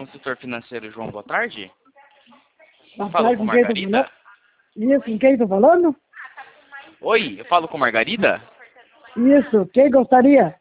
consultor financeiro João, boa tarde. Boa Falo tarde, com com quem eu tô Margarida? falando? Isso, com quem eu tô falando? Oi, eu falo com Margarida? Isso, quem gostaria?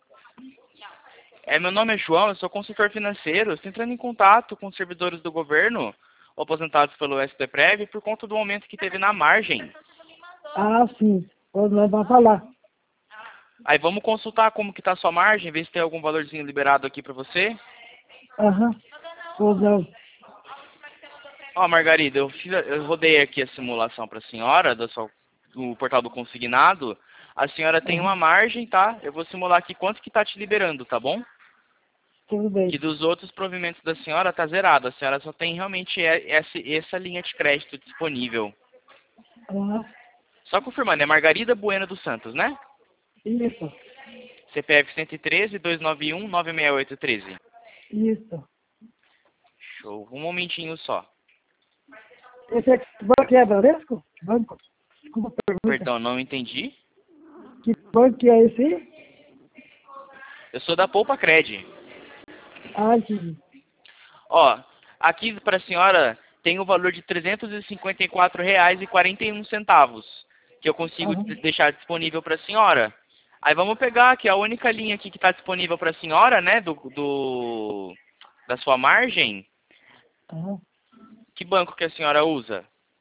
Meu nome é João, eu sou consultor financeiro. Estou entrando em contato com os servidores do governo, aposentados pelo STPREV, por conta do aumento que teve na margem. Ah, sim, pois não vai falar. Aí vamos consultar como que tá a sua margem, ver se tem algum valorzinho liberado aqui para você. Aham, pois não. Ó, Margarida, eu rodei aqui a simulação para a senhora do portal do consignado. A senhora tem uma margem, tá? Eu vou simular aqui quanto que tá te liberando, tá bom? Tudo bem. E dos outros provimentos da senhora tá zerado. A senhora só tem realmente essa linha de crédito disponível. Aham, Só confirmando, é Margarida Bueno dos Santos, né? isso, CPF 113-291-96813. isso. Show. Um momentinho só. Esse é, que banco é, Bradesco? Banco? Desculpa a pergunta. Perdão, não entendi. Que banco que é esse? Eu sou da Poupa Cred. Ah, entendi. Ó, aqui para a senhora tem o valor de R$ 354,41 que eu consigo Aham, deixar disponível para a senhora. Aí vamos pegar aqui a única linha aqui que está disponível para a senhora, né, da sua margem. aham. Que banco que a senhora usa?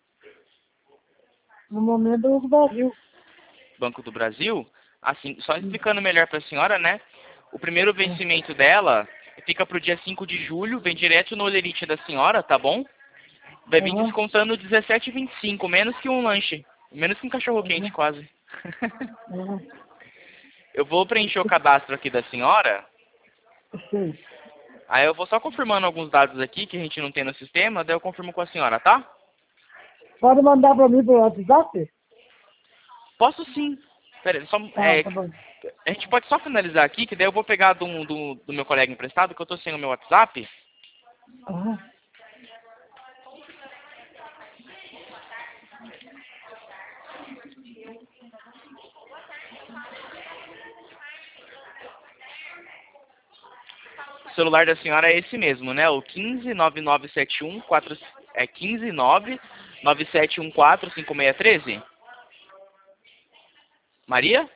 No momento eu uso o Brasil. Banco do Brasil? Assim, só explicando melhor para a senhora, né? O primeiro vencimento dela fica para o dia 5 de julho, vem direto no olerite da senhora, tá bom? Vai vir Aham, descontando 17,25, menos que um lanche. Menos que um cachorro-quente, aham, quase. aham. Eu vou preencher o cadastro aqui da senhora. Sei. Aí eu vou só confirmando alguns dados aqui que a gente não tem no sistema, daí eu confirmo com a senhora, tá? Pode mandar para mim pelo WhatsApp? Posso sim. Pera aí, Ah, tá bom. a gente pode só finalizar aqui, que daí eu vou pegar do meu colega emprestado, que eu tô sem o meu WhatsApp. Aham. O celular da senhora é esse mesmo, né? O 15 9971 4 Maria?